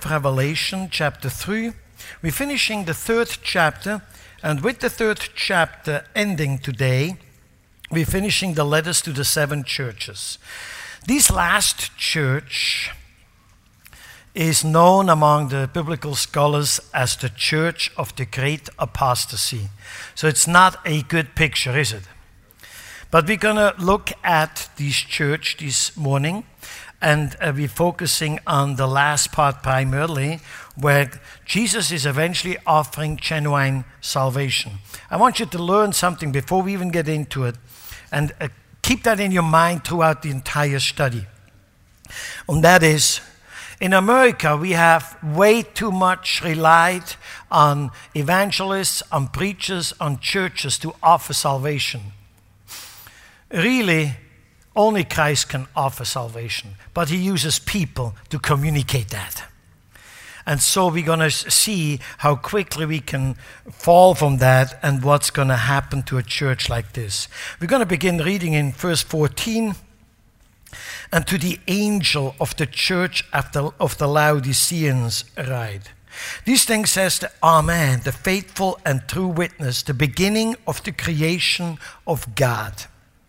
of Revelation, chapter 3. We're finishing the 3rd chapter, and with the 3rd chapter ending today, we're finishing the letters to the 7 churches. This last church is known among the biblical scholars as the Church of the Great Apostasy. So it's not a good picture, is it? But we're going to look at this church this morning, and we're focusing on the last part primarily, where Jesus is eventually offering genuine salvation. I want you to learn something before we even get into it, and keep that in your mind throughout the entire study. And that is, in America, we have way too much relied on evangelists, on preachers, on churches to offer salvation. Really, only Christ can offer salvation, but he uses people to communicate that. And so we're going to see how quickly we can fall from that and what's going to happen to a church like this. We're going to begin reading in verse 14. And to the angel of the church of the Laodiceans write, these things says the Amen, the faithful and true witness, the beginning of the creation of God.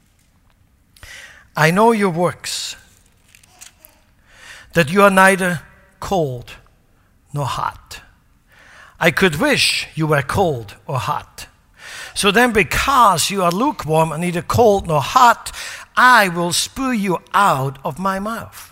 I know your works, that you are neither cold nor hot. I could wish you were cold or hot. So then, because you are lukewarm and neither cold nor hot, I will spew you out of my mouth.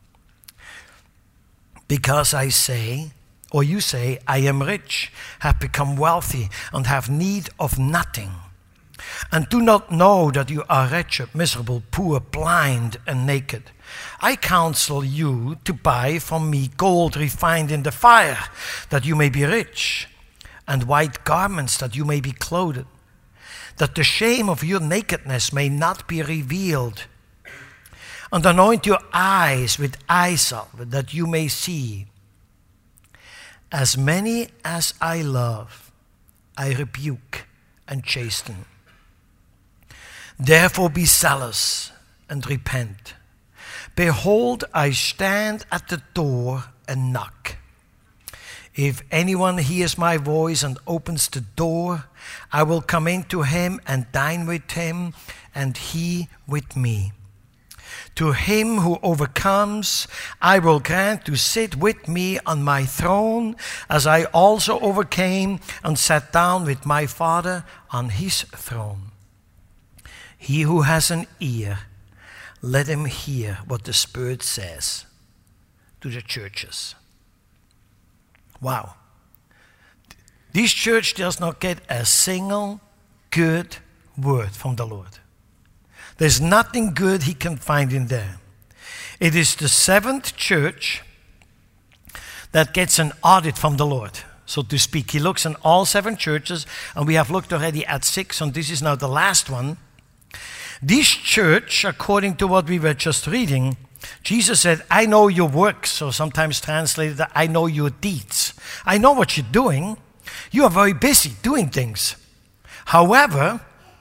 Because I say, or you say, I am rich, have become wealthy, and have need of nothing, and do not know that you are wretched, miserable, poor, blind, and naked. I counsel you to buy from me gold refined in the fire, that you may be rich, and white garments, that you may be clothed, that the shame of your nakedness may not be revealed, and anoint your eyes with eye salve, that you may see. As many as I love, I rebuke and chasten. Therefore be zealous and repent. Behold, I stand at the door and knock. If anyone hears my voice and opens the door, I will come into him and dine with him, and he with me. To him who overcomes, I will grant to sit with me on my throne, as I also overcame and sat down with my Father on his throne. He who has an ear, let him hear what the Spirit says to the churches. Wow. This church does not get a single good word from the Lord. There's nothing good he can find in there. It is the 7th church that gets an audit from the Lord, so to speak. He looks in all 7 churches, and we have looked already at 6, and this is now the last one. This church, according to what we were just reading, Jesus said, I know your works, or sometimes translated, I know your deeds. I know what you're doing. You are very busy doing things. However,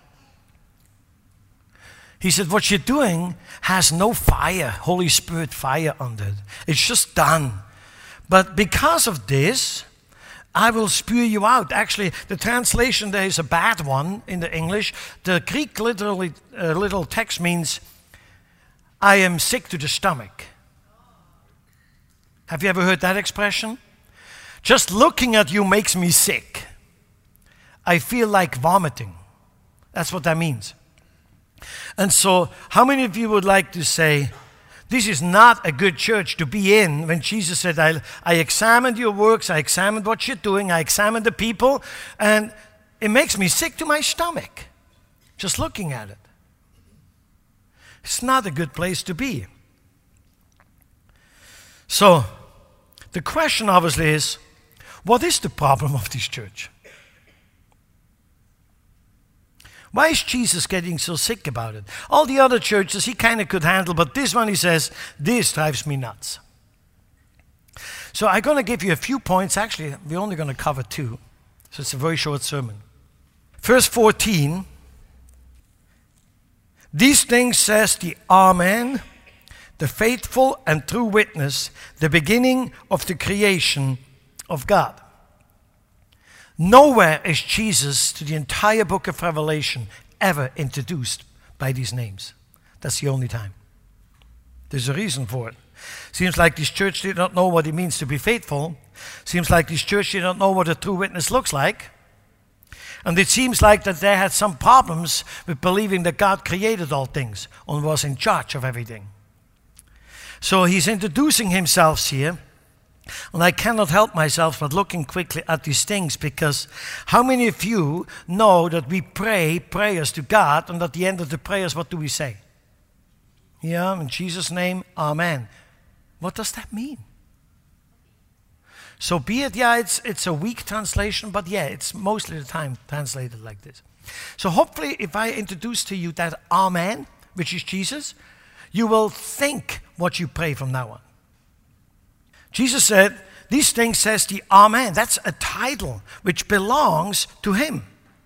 he said, what you're doing has no fire, Holy Spirit fire under it. It's just done. But because of this, I will spew you out. Actually, the translation there is a bad one in the English. The Greek literally, little text means, I am sick to the stomach. Have you ever heard that expression? Just looking at you makes me sick. I feel like vomiting. That's what that means. And so, how many of you would like to say, this is not a good church to be in, when Jesus said, I examined your works, I examined what you're doing, I examined the people, and it makes me sick to my stomach, just looking at it. It's not a good place to be. So, the question obviously is, what is the problem of this church? Why is Jesus getting so sick about it? All the other churches he kind of could handle, but this one he says, this drives me nuts. So I'm going to give you a few points. Actually, we're only going to cover 2. So it's a very short sermon. Verse 14, these things says the Amen, the faithful and true witness, the beginning of the creation of God. Nowhere is Jesus to the entire book of Revelation ever introduced by these names. That's the only time. There's a reason for it. Seems like this church did not know what it means to be faithful. Seems like this church did not know what a true witness looks like. And it seems like that they had some problems with believing that God created all things and was in charge of everything. So he's introducing himself here. And I cannot help myself but looking quickly at these things, because how many of you know that we pray prayers to God, and at the end of the prayers, what do we say? Yeah, in Jesus' name, amen. What does that mean? So be it, yeah, it's a weak translation, but yeah, it's mostly the time translated like this. So hopefully if I introduce to you that amen, which is Jesus, you will think what you pray from now on. Jesus said, these things says the amen. That's a title which belongs to him.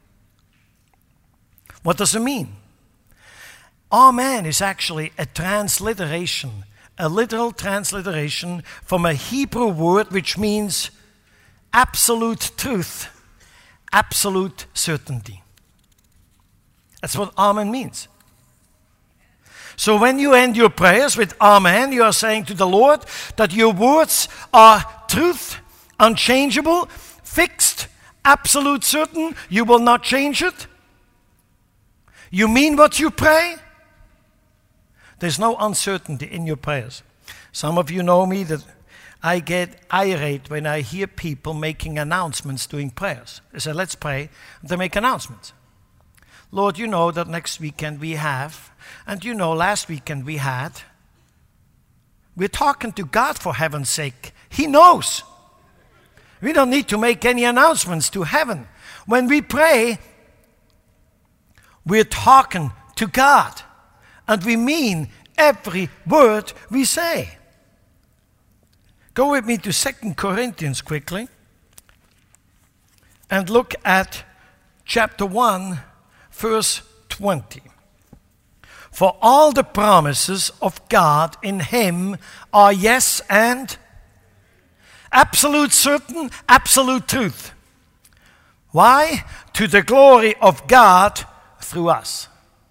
What does it mean? Amen is actually a transliteration, a literal transliteration from a Hebrew word which means absolute truth, absolute certainty. That's what amen means. So when you end your prayers with amen, you are saying to the Lord that your words are truth, unchangeable, fixed, absolute certain. You will not change it. You mean what you pray. There's no uncertainty in your prayers. Some of you know me that I get irate when I hear people making announcements during prayers. They say, let's pray, and they make announcements. Lord, you know that next weekend we have, and you know last weekend we had. We're talking to God, for heaven's sake. He knows. We don't need to make any announcements to heaven. When we pray, we're talking to God. And we mean every word we say. Go with me to 2 Corinthians quickly. And look at chapter 1, verse 20. For all the promises of God in him are yes and absolute certain, absolute truth. Why? To the glory of God through us.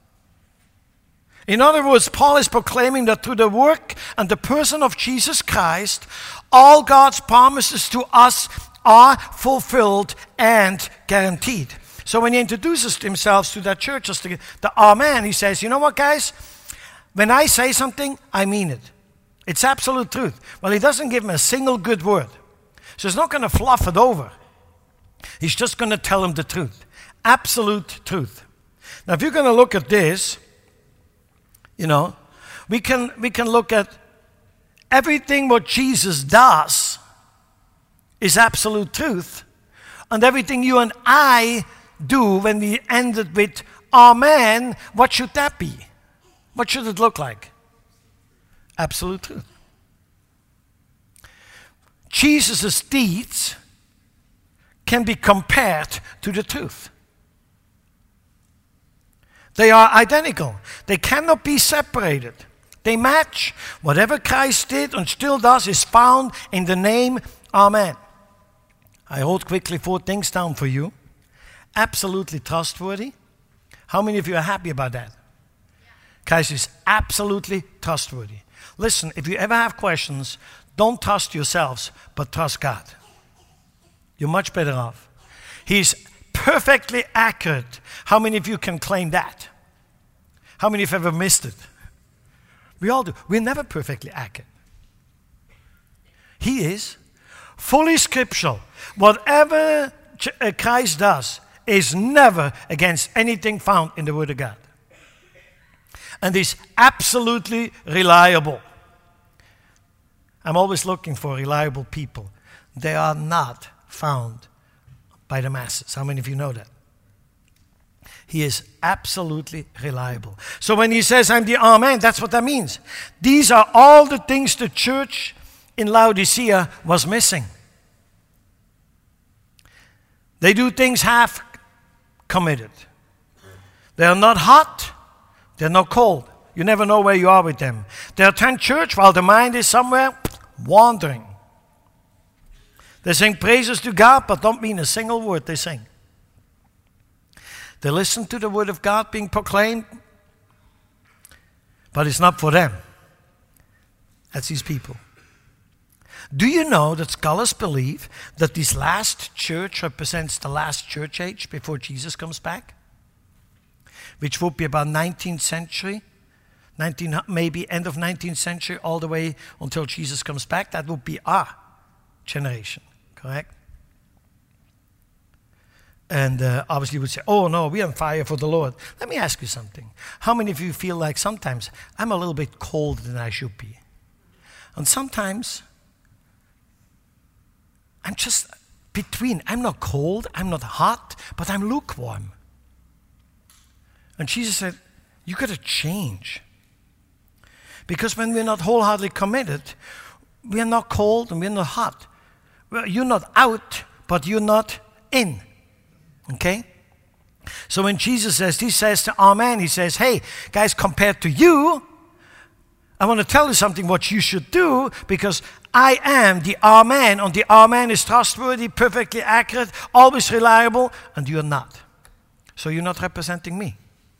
In other words, Paul is proclaiming that through the work and the person of Jesus Christ, all God's promises to us are fulfilled and guaranteed. So when he introduces himself to that church as the amen, he says, you know what, guys? When I say something, I mean it. It's absolute truth. Well, he doesn't give them a single good word. So he's not going to fluff it over. He's just going to tell them the truth. Absolute truth. Now, if you're going to look at this, you know, we can look at everything what Jesus does is absolute truth. And everything you and I do when we end it with amen, what should that be? What should it look like? Absolute truth. Jesus' deeds can be compared to the truth. They are identical. They cannot be separated. They match. Whatever Christ did and still does is found in the name Amen. I wrote quickly 4 things down for you. Absolutely trustworthy. How many of you are happy about that? Christ is absolutely trustworthy. Listen, if you ever have questions, don't trust yourselves, but trust God. You're much better off. He's perfectly accurate. How many of you can claim that? How many have ever missed it? We all do. We're never perfectly accurate. He is fully scriptural. Whatever Christ does is never against anything found in the Word of God. And is absolutely reliable. I'm always looking for reliable people. They are not found by the masses. How many of you know that? He is absolutely reliable. So when he says, I'm the Amen, that's what that means. These are all the things the church in Laodicea was missing. They do things half committed. They are not hot, they're not cold. You never know where you are with them. They attend church while the mind is somewhere wandering. They sing praises to God, but don't mean a single word they sing. They listen to the word of God being proclaimed, but it's not for them. That's these people. Do you know that scholars believe that this last church represents the last church age before Jesus comes back? Which would be about 19th century, maybe end of 19th century, all the way until Jesus comes back. That would be our generation, correct? And obviously you would say, oh no, we're on fire for the Lord. Let me ask you something. How many of you feel like sometimes I'm a little bit colder than I should be? And sometimes I'm just between. I'm not cold, I'm not hot, but I'm lukewarm. And Jesus said, you got to change. Because when we're not wholeheartedly committed, we're not cold and we're not hot. Well, you're not out, but you're not in. Okay? So when Jesus says, he says to our man, he says, hey, guys, compared to you, I want to tell you something what you should do, because I am the Amen, and the Amen is trustworthy, perfectly accurate, always reliable, and you're not. So you're not representing me.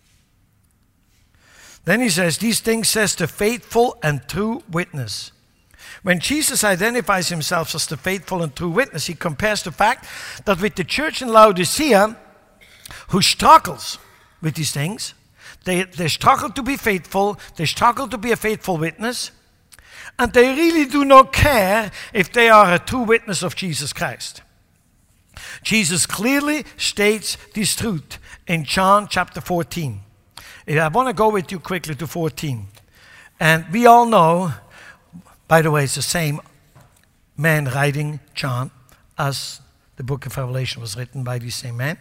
Then he says, these things says the faithful and true witness. When Jesus identifies himself as the faithful and true witness, he compares the fact that with the church in Laodicea, who struggles with these things, they struggle to be faithful, they struggle to be a faithful witness, and they really do not care if they are a true witness of Jesus Christ. Jesus clearly states this truth in John chapter 14. I want to go with you quickly to 14. And we all know, by the way, it's the same man writing John as the book of Revelation was written by the same man.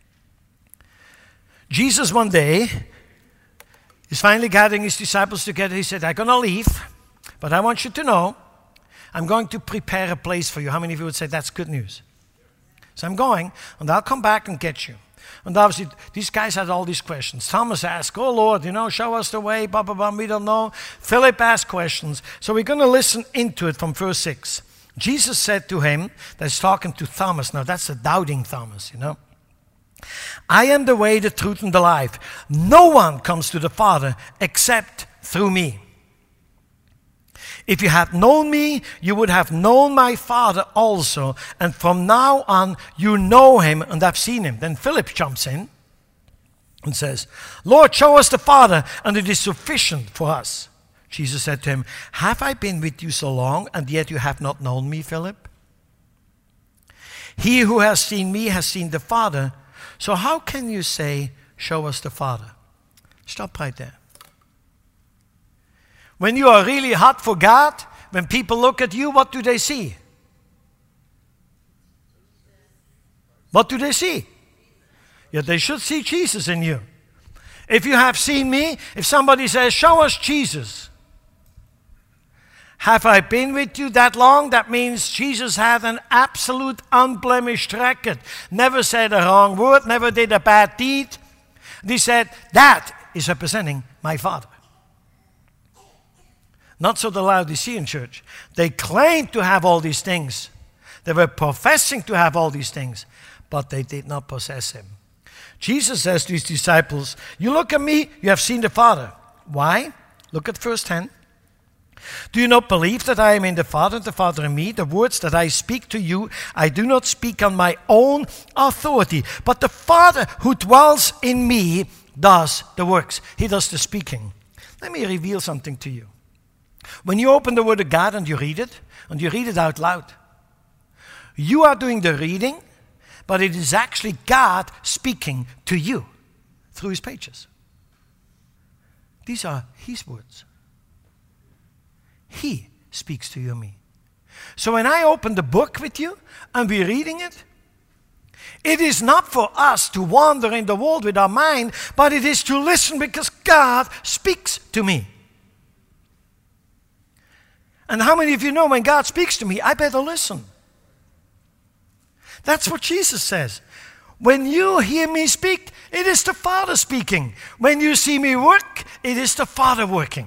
Jesus one day is finally gathering his disciples together. He said, I'm going to leave, but I want you to know I'm going to prepare a place for you. How many of you would say that's good news? So I'm going, and I'll come back and get you. And obviously, these guys had all these questions. Thomas asked, oh Lord, show us the way, blah, blah, blah, we don't know. Philip asked questions. So we're going to listen into it from verse 6. Jesus said to him, that's talking to Thomas. Now that's a doubting Thomas, I am the way, the truth, and the life. No one comes to the Father except through me. If you had known me, you would have known my Father also. And from now on, you know him and have seen him. Then Philip jumps in and says, Lord, show us the Father, and it is sufficient for us. Jesus said to him, have I been with you so long, and yet you have not known me, Philip? He who has seen me has seen the Father. So how can you say, show us the Father? Stop right there. When you are really hot for God, when people look at you, what do they see? What do they see? Yeah, they should see Jesus in you. If you have seen me, if somebody says, show us Jesus. Have I been with you that long? That means Jesus had an absolute unblemished record. Never said a wrong word, never did a bad deed. And he said, that is representing my Father. Not so the Laodicean church. They claimed to have all these things. They were professing to have all these things, but they did not possess him. Jesus says to his disciples, you look at me, you have seen the Father. Why? Look at verse 10. Do you not believe that I am in the Father and the Father in me? The words that I speak to you, I do not speak on my own authority, but the Father who dwells in me does the works. He does the speaking. Let me reveal something to you. When you open the Word of God and you read it out loud, you are doing the reading, but it is actually God speaking to you through his pages. These are his words. He speaks to you and me. So when I open the book with you and we're reading it, it is not for us to wander in the world with our mind, but it is to listen because God speaks to me. And how many of you know when God speaks to me, I better listen? That's what Jesus says. When you hear me speak, it is the Father speaking. When you see me work, it is the Father working.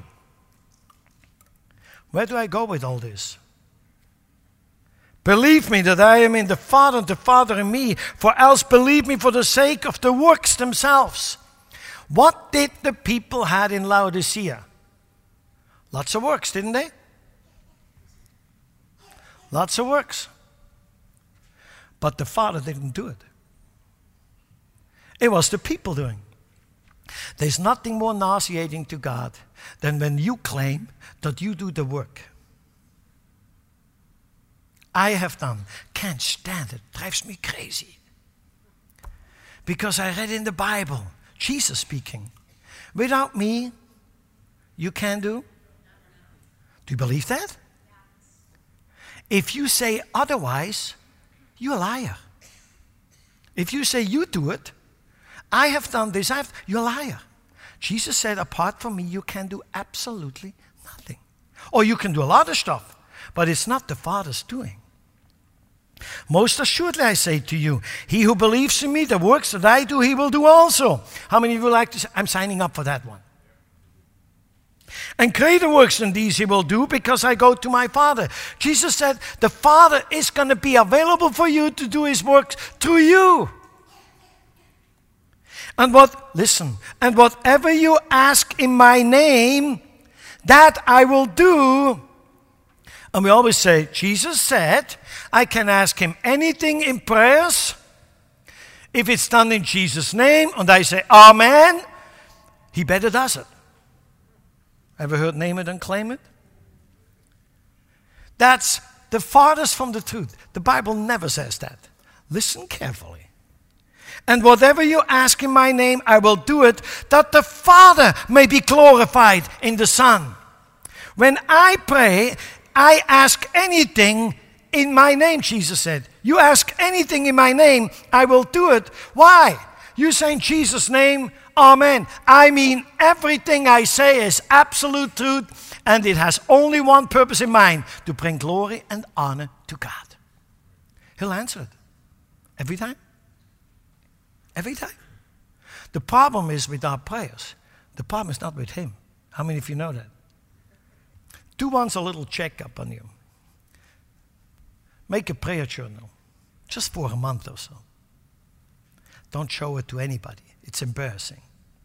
Where do I go with all this? Believe me that I am in the Father and the Father in me, for else believe me for the sake of the works themselves. What did the people have in Laodicea? Lots of works, didn't they? Lots of works. But the Father didn't do it. It was the people doing. There's nothing more nauseating to God than when you claim that you do the work. I have done. Can't stand it. Drives me crazy. Because I read in the Bible, Jesus speaking, without me, you can do. Do you believe that? If you say otherwise, you're a liar. If you say you do it, I have done this, you're a liar. Jesus said, apart from me, you can do absolutely nothing. Or you can do a lot of stuff, but it's not the Father's doing. Most assuredly I say to you, he who believes in me, the works that I do, he will do also. How many of you like to say, I'm signing up for that one? And greater works than these he will do because I go to my Father. Jesus said, the Father is going to be available for you to do his works through you. And whatever you ask in my name, that I will do. And we always say, Jesus said, I can ask him anything in prayers. If it's done in Jesus' name, and I say, Amen, he better does it. Ever heard name it and claim it? That's the farthest from the truth. The Bible never says that. Listen carefully. And whatever you ask in my name, I will do it, that the Father may be glorified in the Son. When I pray, I ask anything in my name, Jesus said. You ask anything in my name, I will do it. Why? You say in Jesus' name, Amen. I mean, everything I say is absolute truth, and it has only one purpose in mind, to bring glory and honor to God. He'll answer it. Every time. Every time. The problem is with our prayers. The problem is not with him. How many of you know that? Do once a little checkup on you. Make a prayer journal, just for a month or so. Don't show it to anybody. It's embarrassing.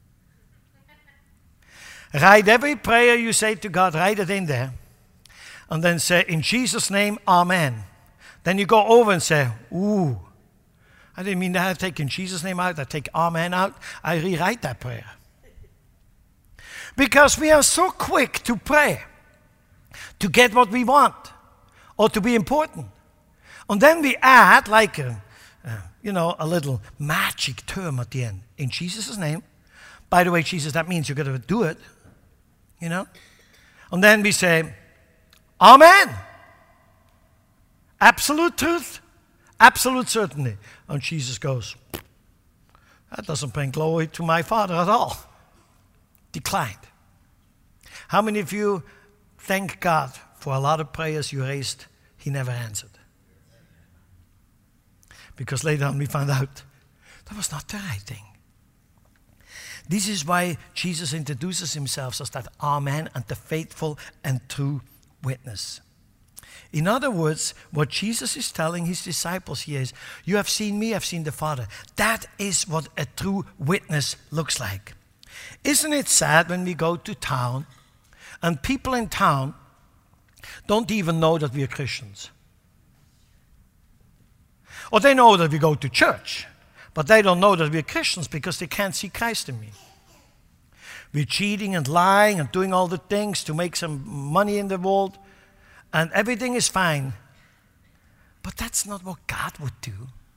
Write every prayer you say to God, write it in there. And then say, in Jesus' name, Amen. Then you go over and say, ooh, I didn't mean that. I take in Jesus' name out. I take Amen out. I rewrite that prayer. Because we are so quick to pray, to get what we want, or to be important. And then we add like a little magic term at the end. In Jesus' name. By the way, Jesus, that means you're going to do it. And then we say, Amen. Absolute truth. Absolute certainty. And Jesus goes, that doesn't bring glory to my Father at all. Declined. How many of you thank God for a lot of prayers you raised, he never answered? Because later on we found out that was not the right thing. This is why Jesus introduces himself as that Amen and the faithful and true witness. In other words, what Jesus is telling his disciples here is, you have seen me, I've seen the Father. That is what a true witness looks like. Isn't it sad when we go to town and people in town don't even know that we are Christians? Or they know that we go to church, but they don't know that we're Christians because they can't see Christ in me. We're cheating and lying and doing all the things to make some money in the world, and everything is fine. But that's not what God would do.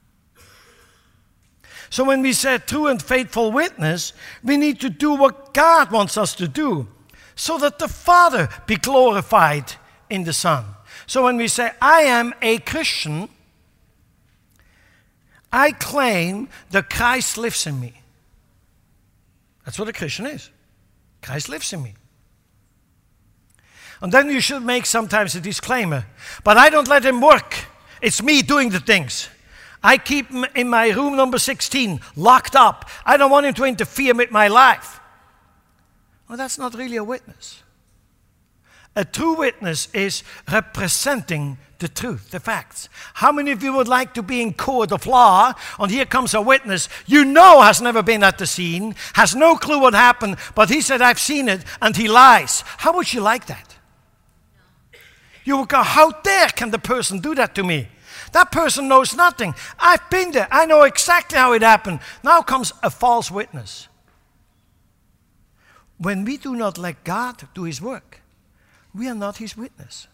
So when we say true and faithful witness, we need to do what God wants us to do, so that the Father be glorified in the Son. So when we say, I am a Christian, I claim that Christ lives in me. That's what a Christian is. Christ lives in me. And then you should make sometimes a disclaimer. But I don't let him work. It's me doing the things. I keep him in my room number 16, locked up. I don't want him to interfere with my life. Well, that's not really a witness. A true witness is representing the truth, the facts. How many of you would like to be in court of law, and here comes a witness you know has never been at the scene, has no clue what happened, but he said, I've seen it, and he lies. How would you like that? You would go, how dare can the person do that to me? That person knows nothing. I've been there. I know exactly how it happened. Now comes a false witness. When we do not let God do his work, we are not his witness.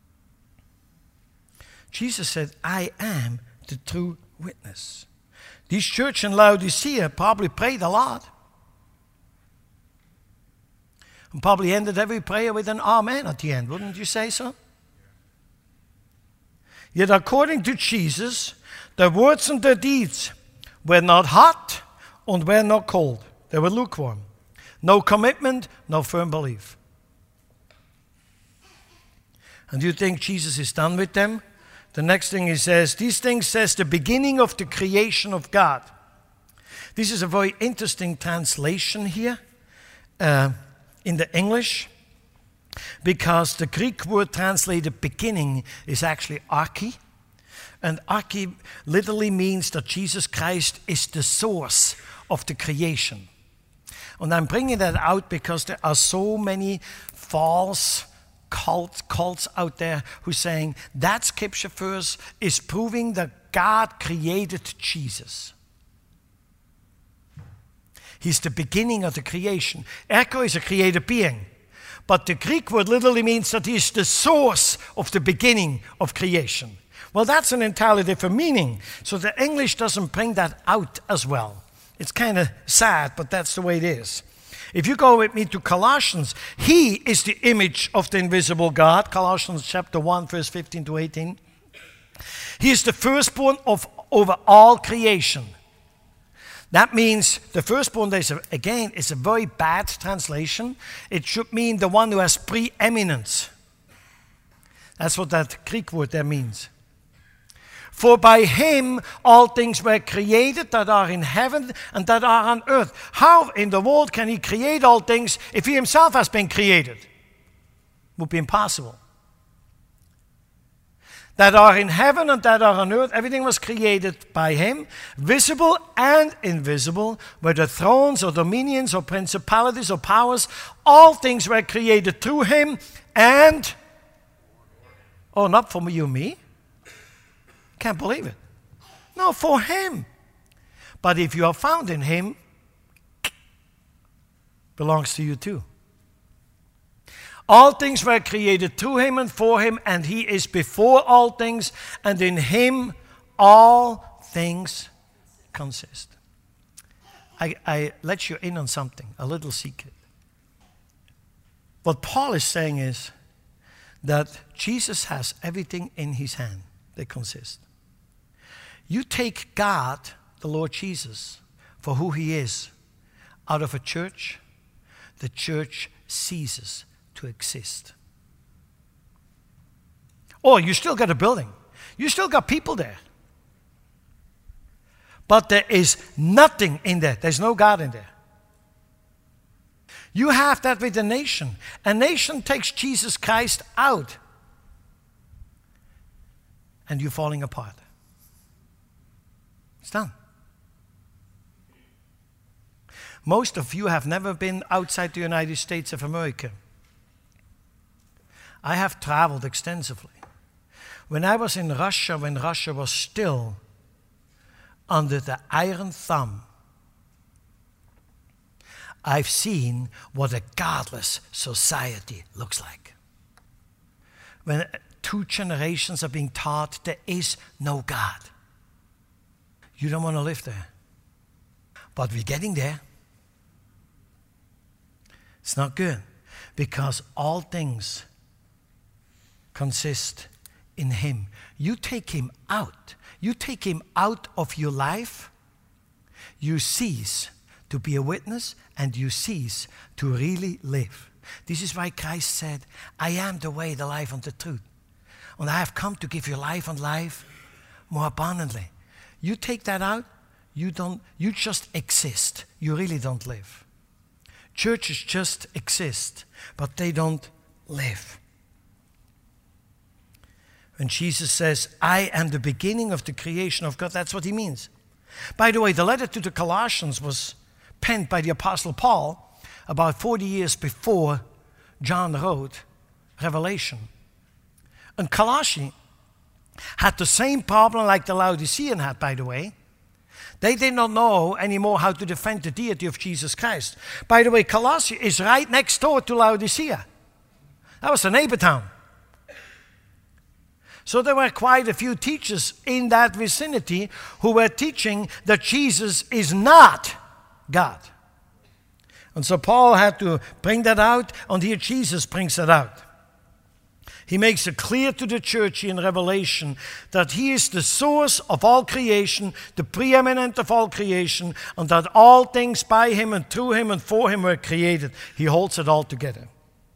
Jesus said, I am the true witness. This church in Laodicea probably prayed a lot. And probably ended every prayer with an amen at the end. Wouldn't you say so? Yet according to Jesus, their words and their deeds were not hot and were not cold. They were lukewarm. No commitment, no firm belief. And you think Jesus is done with them? The next thing he says, these things says the beginning of the creation of God. This is a very interesting translation here in the English, because the Greek word translated beginning is actually arche. And arche literally means that Jesus Christ is the source of the creation. And I'm bringing that out because there are so many false cults out there who are saying that scripture verse is proving that God created Jesus. He's the beginning of the creation. Erko is a created being. But the Greek word literally means that he is the source of the beginning of creation. Well, that's an entirely different meaning. So the English doesn't bring that out as well. It's kind of sad, but that's the way it is. If you go with me to Colossians, he is the image of the invisible God. Colossians chapter 1, verse 15 to 18. He is the firstborn over all creation. That means the firstborn, is a very bad translation. It should mean the one who has preeminence. That's what that Greek word there means. For by him all things were created that are in heaven and that are on earth. How in the world can he create all things if he himself has been created? Would be impossible. That are in heaven and that are on earth, everything was created by him, visible and invisible, whether thrones or dominions or principalities or powers, all things were created through him and, oh, not for you and me. Can't believe it. No, for him. But if you are found in him, belongs to you too. All things were created through him and for him, and he is before all things, and in him all things consist. I let you in on something, a little secret. What Paul is saying is that Jesus has everything in his hand. They consist. You take God, the Lord Jesus, for who he is, out of a church, the church ceases to exist. Or you still got a building. You still got people there. But there is nothing in there. There's no God in there. You have that with a nation. A nation takes Jesus Christ out, and you're falling apart. It's done. Most of you have never been outside the United States of America. I have traveled extensively. When I was in Russia, when Russia was still under the iron thumb, I've seen what a godless society looks like. When 2 generations are being taught there is no God. You don't want to live there. But we're getting there. It's not good, because all things consist in him. You take him out. You take him out of your life, you cease to be a witness, and you cease to really live. This is why Christ said, I am the way, the life, and the truth. And I have come to give you life and life more abundantly. You take that out, you just exist. You really don't live. Churches just exist, but they don't live. When Jesus says, I am the beginning of the creation of God, that's what he means. By the way, the letter to the Colossians was penned by the Apostle Paul about 40 years before John wrote Revelation. And Colossae had the same problem like the Laodicean had, by the way. They did not know anymore how to defend the deity of Jesus Christ. By the way, Colossae is right next door to Laodicea. That was a neighbor town. So there were quite a few teachers in that vicinity who were teaching that Jesus is not God. And so Paul had to bring that out, and here Jesus brings that out. He makes it clear to the church in Revelation that he is the source of all creation, the preeminent of all creation, and that all things by him and through him and for him were created. He holds it all together.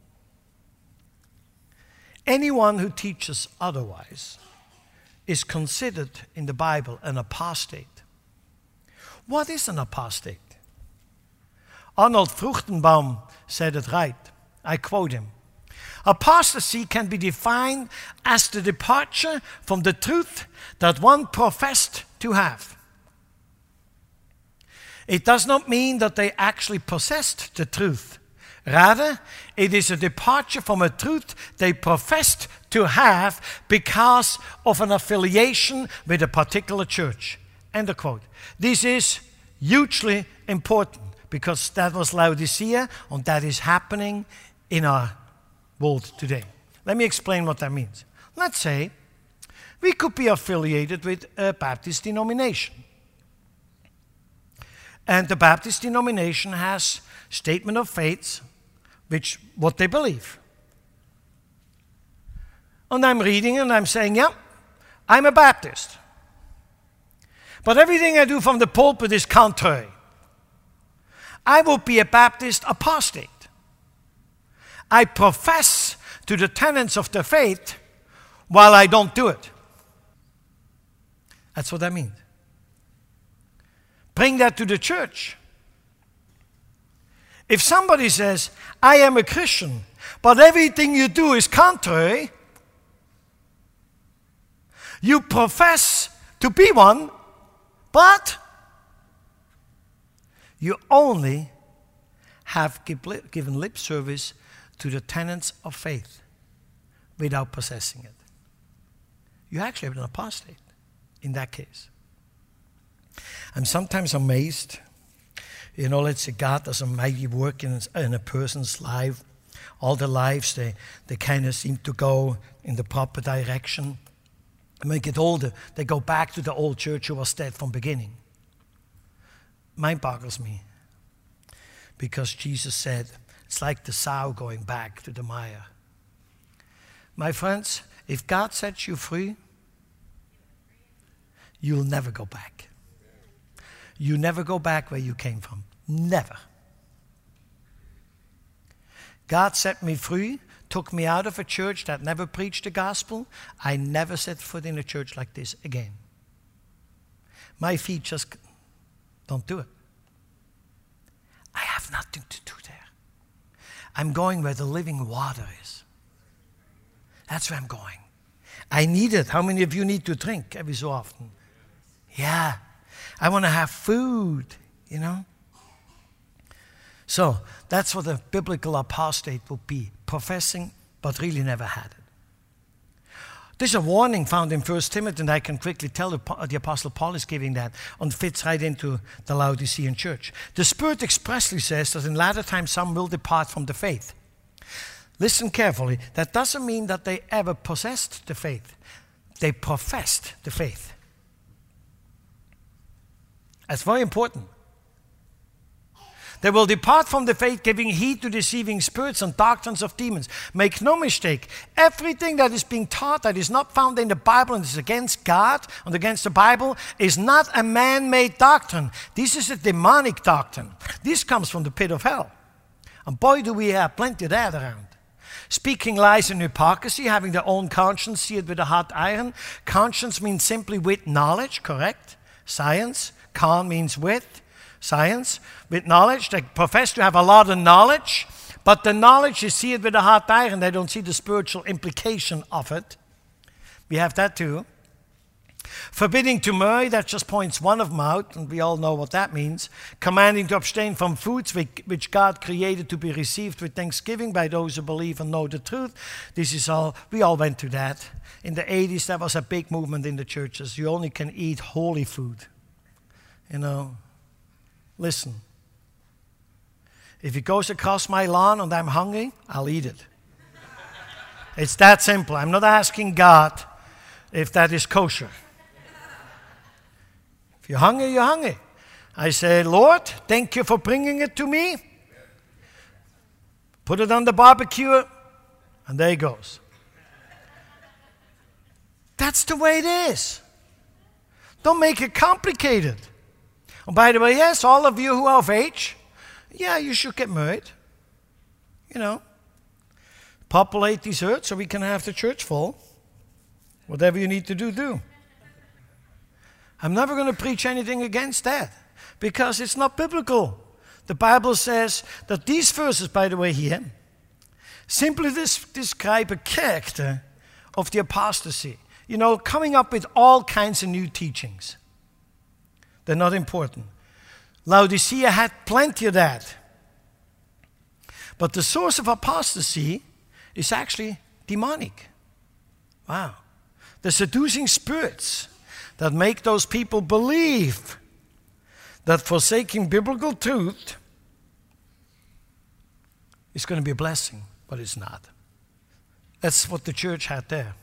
Anyone who teaches otherwise is considered in the Bible an apostate. What is an apostate? Arnold Fruchtenbaum said it right. I quote him. Apostasy can be defined as the departure from the truth that one professed to have. It does not mean that they actually possessed the truth. Rather, it is a departure from a truth they professed to have because of an affiliation with a particular church. End of quote. This is hugely important because that was Laodicea and that is happening in our world today. Let me explain what that means. Let's say we could be affiliated with a Baptist denomination. And the Baptist denomination has statement of faith, which what they believe. And I'm reading and I'm saying, yeah, I'm a Baptist. But everything I do from the pulpit is contrary. I would be a Baptist apostate. I profess to the tenets of the faith while I don't do it. That's what that means. Bring that to the church. If somebody says, I am a Christian, but everything you do is contrary, you profess to be one, but you only have given lip service to the tenets of faith without possessing it. You actually have an apostate in that case. I'm sometimes amazed. You know, let's say God does a mighty work in a person's life. All their lives, they kind of seem to go in the proper direction. And when they get older, they go back to the old church who was dead from beginning. Mind boggles me. Because Jesus said, it's like the sow going back to the mire. My friends, if God sets you free, you'll never go back. You never go back where you came from. Never. God set me free, took me out of a church that never preached the gospel. I never set foot in a church like this again. My feet just don't do it. I have nothing to do there. I'm going where the living water is. That's where I'm going. I need it. How many of you need to drink every so often? Yeah. I want to have food, you know. So that's what a biblical apostate would be. Professing, but really never had it. There's a warning found in 1 Timothy, and I can quickly tell the Apostle Paul is giving that, and fits right into the Laodicean church. The Spirit expressly says that in latter times some will depart from the faith. Listen carefully. That doesn't mean that they ever possessed the faith. They professed the faith. That's very important. They will depart from the faith, giving heed to deceiving spirits and doctrines of demons. Make no mistake, everything that is being taught that is not found in the Bible and is against God and against the Bible is not a man-made doctrine. This is a demonic doctrine. This comes from the pit of hell. And boy, do we have plenty of that around. Speaking lies and hypocrisy, having their own conscience, see it with a hot iron. Conscience means simply with knowledge, correct? Science. Con means with. Science. With knowledge. They profess to have a lot of knowledge, but the knowledge, you see it with a hot iron. They don't see the spiritual implication of it. We have that too. Forbidding to marry, that just points one of them out, and we all know what that means. Commanding to abstain from foods which God created to be received with thanksgiving by those who believe and know the truth. This is all, we all went through that. In the 80s, that was a big movement in the churches. You only can eat holy food. You know, listen. If it goes across my lawn and I'm hungry, I'll eat it. It's that simple. I'm not asking God if that is kosher. If you're hungry, you're hungry. I say, Lord, thank you for bringing it to me. Put it on the barbecue, and there it goes. That's the way it is. Don't make it complicated. And by the way, yes, all of you who are of age, yeah, you should get married. You know, populate these earth so we can have the church full. Whatever you need to do, do. I'm never going to preach anything against that because it's not biblical. The Bible says that these verses, by the way, here, simply describe a character of the apostasy. You know, coming up with all kinds of new teachings. They're not important. Laodicea had plenty of that. But the source of apostasy is actually demonic. Wow. The seducing spirits that make those people believe that forsaking biblical truth is going to be a blessing, but it's not. That's what the church had there.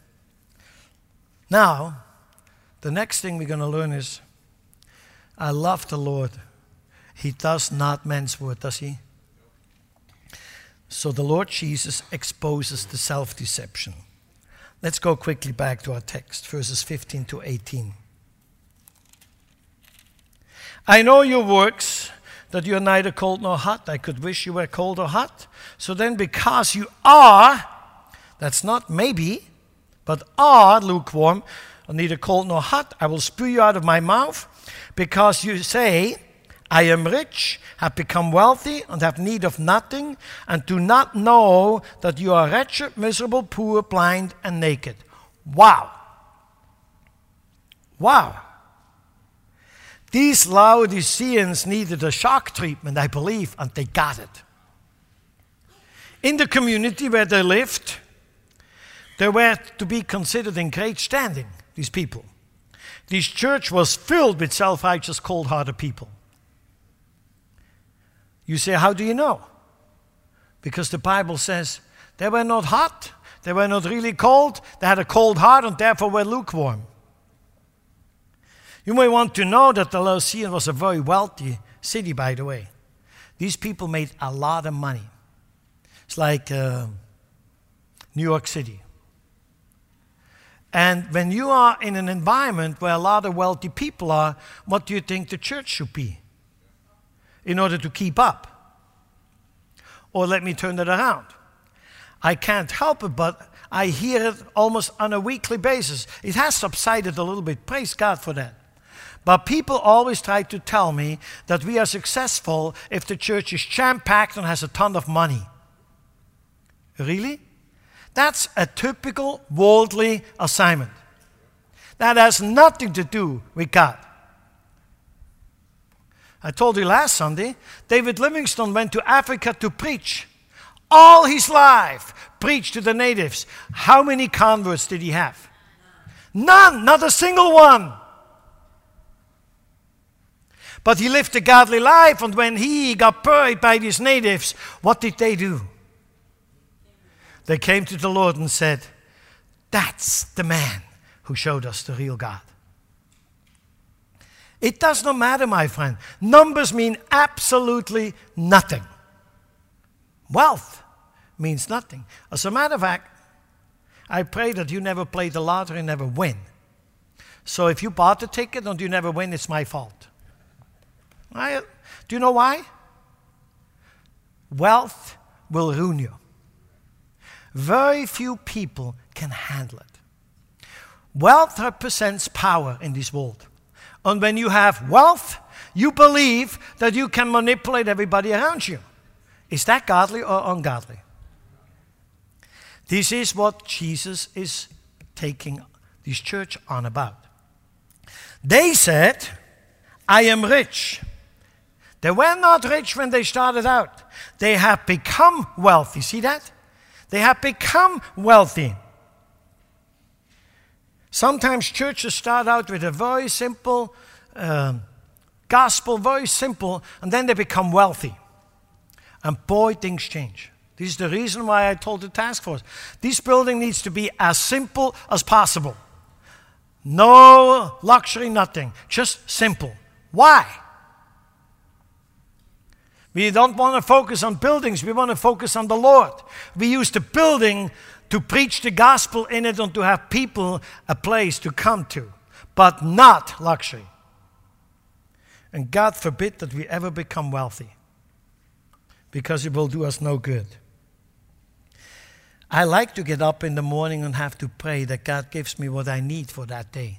Now, the next thing we're going to learn is, I love the Lord. He does not mince words, does he? So the Lord Jesus exposes the self-deception. Let's go quickly back to our text, verses 15 to 18. I know your works, that you are neither cold nor hot. I could wish you were cold or hot. So then because you are, that's not maybe, but are lukewarm, neither cold nor hot, I will spew you out of my mouth, because you say, I am rich, have become wealthy, and have need of nothing, and do not know that you are wretched, miserable, poor, blind, and naked. Wow. Wow. These Laodiceans needed a shock treatment, I believe, and they got it. In the community where they lived, they were to be considered in great standing, these people. This church was filled with self-righteous, cold-hearted people. You say, how do you know? Because the Bible says they were not hot, they were not really cold, they had a cold heart and therefore were lukewarm. You may want to know that the Laodicean was a very wealthy city, by the way. These people made a lot of money. It's like New York City. And when you are in an environment where a lot of wealthy people are, what do you think the church should be in order to keep up? Or let me turn it around. I can't help it, but I hear it almost on a weekly basis. It has subsided a little bit. Praise God for that. But people always try to tell me that we are successful if the church is jam-packed and has a ton of money. Really? That's a typical worldly assignment. That has nothing to do with God. I told you last Sunday, David Livingstone went to Africa to preach. All his life, preached to the natives. How many converts did he have? None, not a single one. But he lived a godly life, and when he got buried by these natives, what did they do? They came to the Lord and said, that's the man who showed us the real God. It does not matter, my friend. Numbers mean absolutely nothing. Wealth means nothing. As a matter of fact, I pray that you never play the lottery and never win. So if you bought the ticket and you never win, it's my fault. Do you know why? Wealth will ruin you. Very few people can handle it. Wealth represents power in this world. And when you have wealth, you believe that you can manipulate everybody around you. Is that godly or ungodly? This is what Jesus is taking this church on about. They said, I am rich. They were not rich when they started out. They have become wealthy. See that? They have become wealthy. Sometimes churches start out with a very simple gospel, very simple, and then they become wealthy. And boy, things change. This is the reason why I told the task force, this building needs to be as simple as possible. No luxury, nothing. Just simple. Why? We don't want to focus on buildings. We want to focus on the Lord. We use the building to preach the gospel in it and to have people a place to come to, but not luxury. And God forbid that we ever become wealthy, because it will do us no good. I like to get up in the morning and have to pray that God gives me what I need for that day.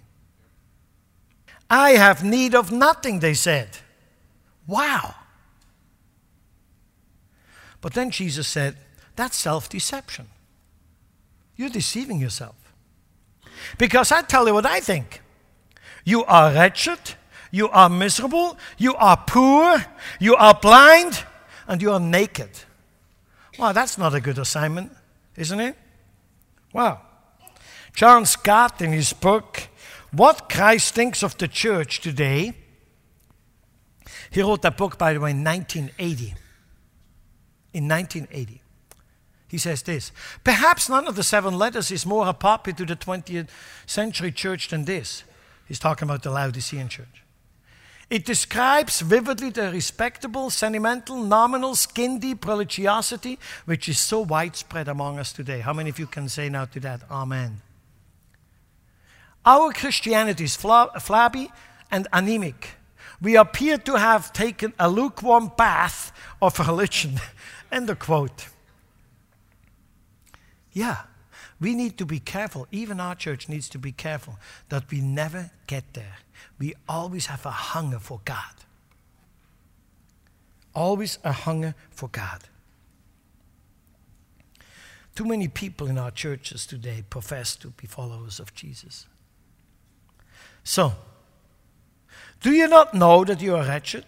I have need of nothing, they said. Wow. But then Jesus said, that's self-deception. You're deceiving yourself. Because I tell you what I think. You are wretched, you are miserable, you are poor, you are blind, and you are naked. Well, that's not a good assignment, isn't it? Wow. John Scott, in his book, What Christ Thinks of the Church Today, he wrote that book, by the way, in 1980. In 1980. He says this, perhaps none of the 7 letters is more appropriate to the 20th century church than this. He's talking about the Laodicean church. It describes vividly the respectable, sentimental, nominal, skin-deep religiosity which is so widespread among us today. How many of you can say now to that, amen? Our Christianity is flabby and anemic. We appear to have taken a lukewarm bath of religion. End of quote. Yeah, we need to be careful. Even our church needs to be careful that we never get there. We always have a hunger for God. Always a hunger for God. Too many people in our churches today profess to be followers of Jesus. So, do you not know that you are wretched?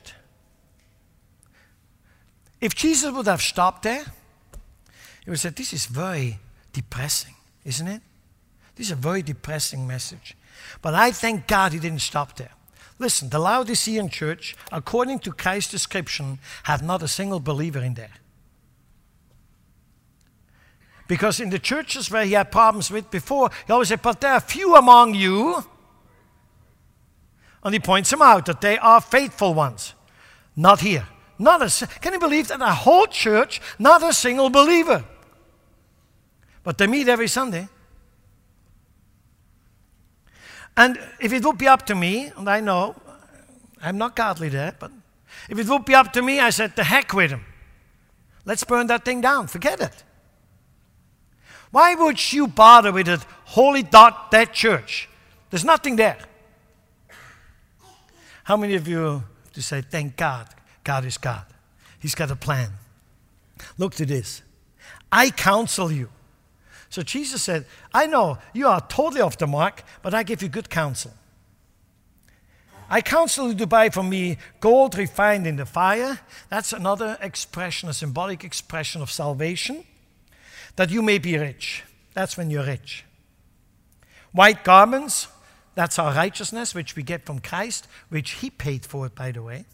If Jesus would have stopped there, he would have said, this is very depressing, isn't it? This is a very depressing message. But I thank God he didn't stop there. Listen, the Laodicean church, according to Christ's description, had not a single believer in there. Because in the churches where he had problems with before, he always said, but there are few among you. And he points them out that they are faithful ones. Not here. Can you believe that a whole church, not a single believer? But they meet every Sunday. And if it would be up to me, and I know I'm not godly there, but if it would be up to me, I said, the heck with him. Let's burn that thing down. Forget it. Why would you bother with a holy dead church? There's nothing there. How many of you have to say, thank God, God is God. He's got a plan. Look to this. I counsel you. So Jesus said, I know you are totally off the mark, but I give you good counsel. I counsel you to buy from me gold refined in the fire. That's another expression, a symbolic expression of salvation. That you may be rich. That's when you're rich. White garments, that's our righteousness, which we get from Christ, which he paid for it, by the way.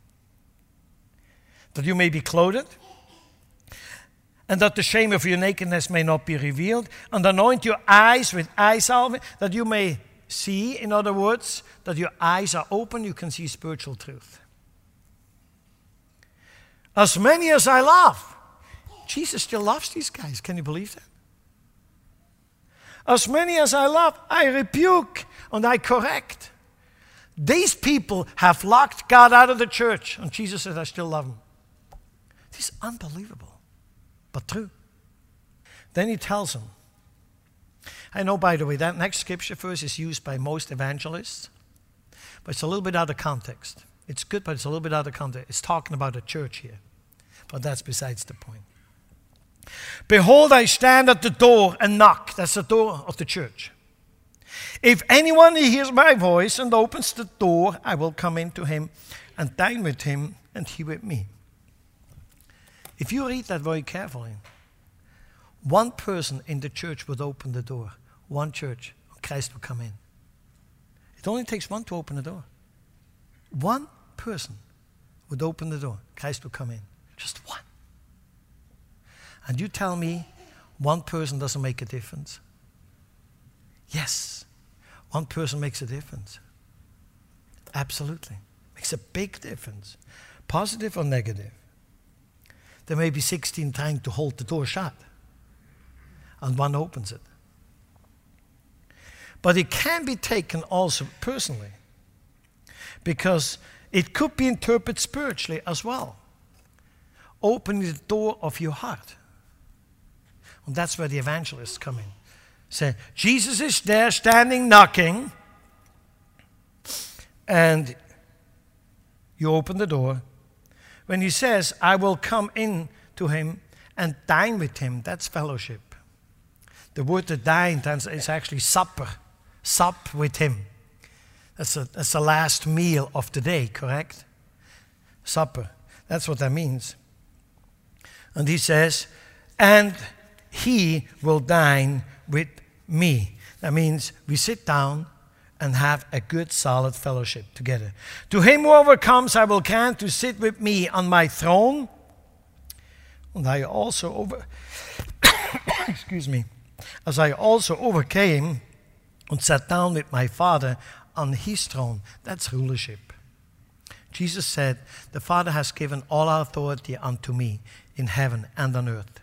That you may be clothed, and that the shame of your nakedness may not be revealed, and anoint your eyes with eye salve, that you may see, in other words, that your eyes are open, you can see spiritual truth. As many as I love. Jesus still loves these guys. Can you believe that? As many as I love, I rebuke and I correct. These people have locked God out of the church, and Jesus says, I still love them. This is unbelievable, but true. Then he tells them, I know, by the way, that next scripture verse is used by most evangelists. But it's a little bit out of context. It's good, but it's a little bit out of context. It's talking about a church here. But that's besides the point. Behold, I stand at the door and knock. That's the door of the church. If anyone hears my voice and opens the door, I will come into him and dine with him and he with me. If you read that very carefully, one person in the church would open the door. One church, Christ would come in. It only takes one to open the door. One person would open the door. Christ would come in. Just one. And you tell me one person doesn't make a difference? Yes, one person makes a difference. Absolutely. Makes a big difference. Positive or negative. There may be 16 trying to hold the door shut. And one opens it. But it can be taken also personally. Because it could be interpreted spiritually as well. Opening the door of your heart. And that's where the evangelists come in. Say, Jesus is there standing knocking. And you open the door. When he says, I will come in to him and dine with him, that's fellowship. The word to dine is actually supper. Sup with him. That's the last meal of the day, correct? Supper. That's what that means. And he says, and he will dine with me. That means we sit down and have a good, solid fellowship together. To him who overcomes, I will grant to sit with me on my throne. And I also excuse me, as I also overcame and sat down with my Father on his throne. That's rulership. Jesus said, the Father has given all authority unto me in heaven and on earth.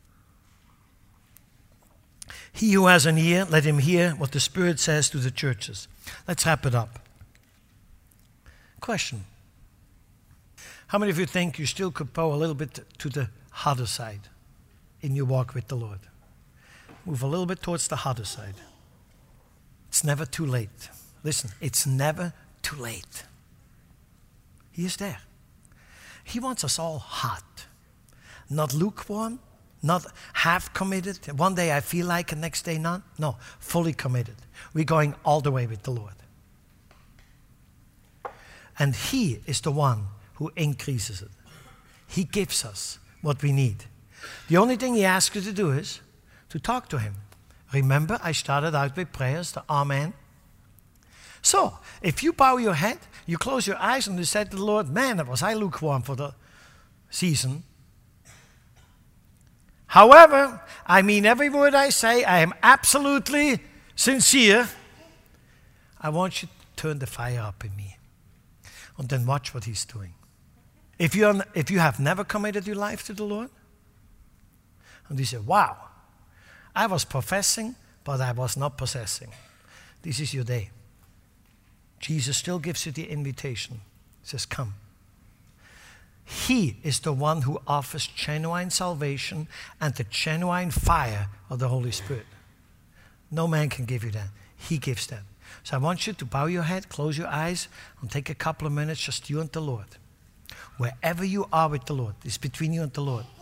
He who has an ear, let him hear what the Spirit says to the churches. Let's wrap it up. Question. How many of you think you still could go a little bit to the harder side in your walk with the Lord? Move a little bit towards the harder side. It's never too late. Listen, it's never too late. He is there. He wants us all hot. Not lukewarm, not half committed. One day I feel like and next day not. No, fully committed. We're going all the way with the Lord. And he is the one who increases it. He gives us what we need. The only thing he asks you to do is to talk to him. Remember, I started out with prayers, the Amen. So, if you bow your head, you close your eyes and you said to the Lord, man, was I lukewarm for the season. However, I mean every word I say, I am absolutely sincere. I want you to turn the fire up in me. And then watch what he's doing. If you have never committed your life to the Lord, and you say, wow, I was professing, but I was not possessing. This is your day. Jesus still gives you the invitation. He says, come. He is the one who offers genuine salvation and the genuine fire of the Holy Spirit. No man can give you that. He gives that. So I want you to bow your head, close your eyes, and take a couple of minutes, just you and the Lord. Wherever you are with the Lord, it's between you and the Lord.